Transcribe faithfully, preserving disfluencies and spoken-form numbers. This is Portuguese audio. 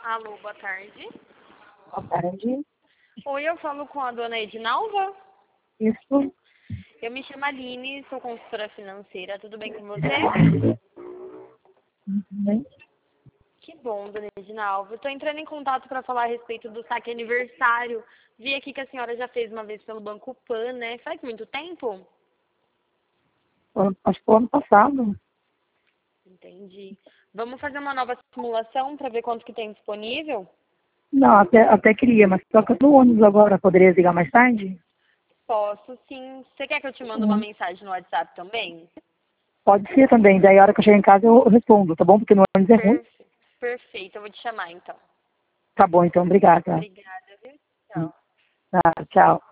Alô, boa tarde. Boa tarde. Oi, eu falo com a dona Edinalva. Isso. Eu me chamo Aline, sou consultora financeira. Tudo bem com você? Muito bem. Que bom, dona Edinalva. Eu estou entrando em contato para falar a respeito do saque aniversário. Vi aqui que a senhora já fez uma vez pelo Banco Pan, né? Faz muito tempo? Acho que foi ano passado. Entendi. Vamos fazer uma nova simulação para ver quanto que tem disponível? Não, até, até queria, mas só que eu tô no ônibus agora. Poderia ligar mais tarde? Posso, sim. Você quer que eu te mande uma Hum. mensagem no WhatsApp também? Pode ser também. Daí a hora que eu chegar em casa eu respondo, tá bom? Porque no ônibus é ruim. Perfe- Perfeito, eu vou te chamar então. Tá bom, então. Obrigada. Obrigada, viu? Hum. Tchau. Tá, tchau.